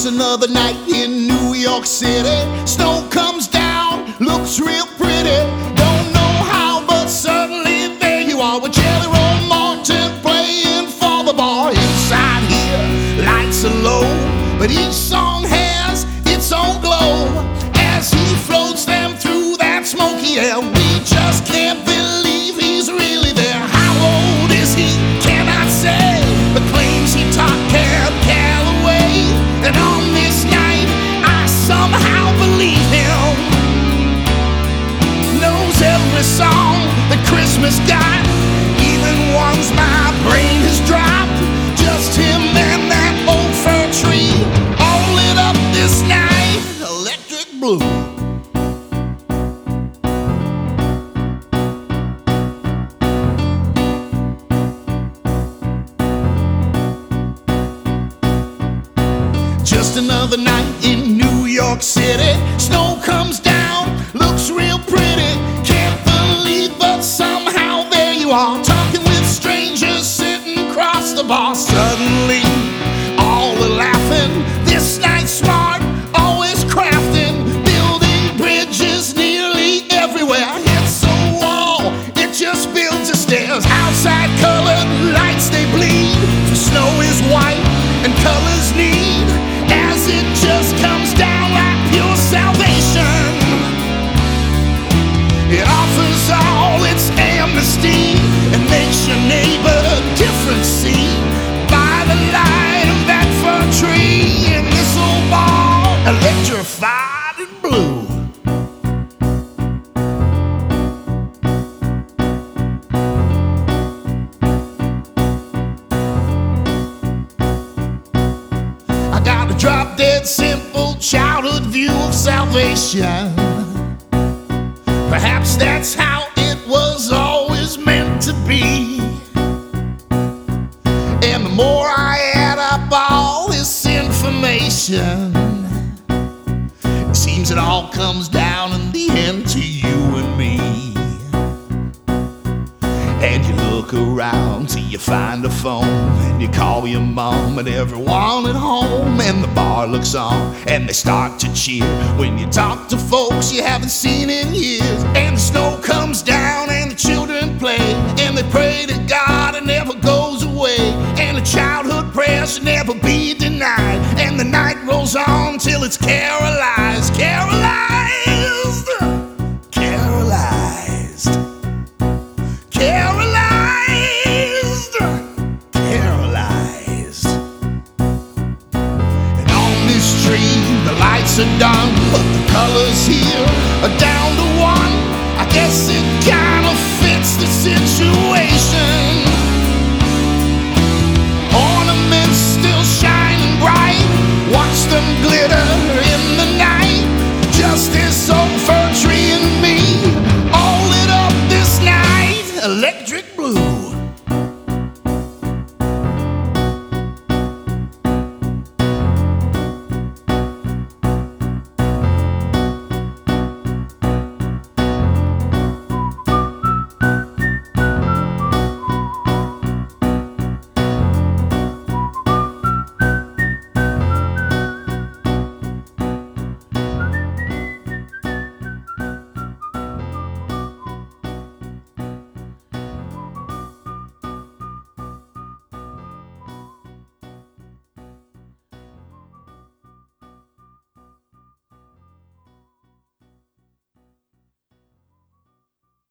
Just another night in New York City. Snow comes down, looks real pretty. Don't know how, but certainly there you are with Jelly Roll Morton playing for the bar. Inside here, lights are low, but each song has its own glow. As he floats them through that smoky air, we just can't believe he's really there. How old is he? Cannot say, but claims he taught Cab Calloway. And on this night, I somehow believe him. Knows every song that Christmas got, even ones my brain has dropped. Just him and that old fir tree, all lit up this night, electric blue. Just another night in New York City. Snow comes down, looks real pretty. Can't believe, but somehow there you are, talking with strangers sitting across the bar. Suddenly, all are laughing. This night's smart, always crafting, building bridges nearly everywhere. Hits a wall, it just builds the stairs. Outside colored lights, they bleed. For snow is white and colors need, as it just comes down like pure salvation. It offers all its amnesty and makes your neighbor different see. By the light of that fir tree in this old bar, electrified and blue. I got a drop dead simple childhood view of salvation. Perhaps that's how it was always meant to be. And the more I add up all this information, it seems it all comes down in the end to you and me. And you look around till you find a phone, and you call your mom and everyone at home, and the bar looks on and they start to cheer when you talk to folks you haven't seen in years. And the snow comes down and the children play, and they pray to God it never goes away, and a childhood prayer should never be denied. And the night rolls on till it's carolized, carolized, carolized, carolized, carolized. And on this tree the lights are done, but the colors here are down to one. I guess it kind of fits the situation. Ornaments still shining bright, watch them glitter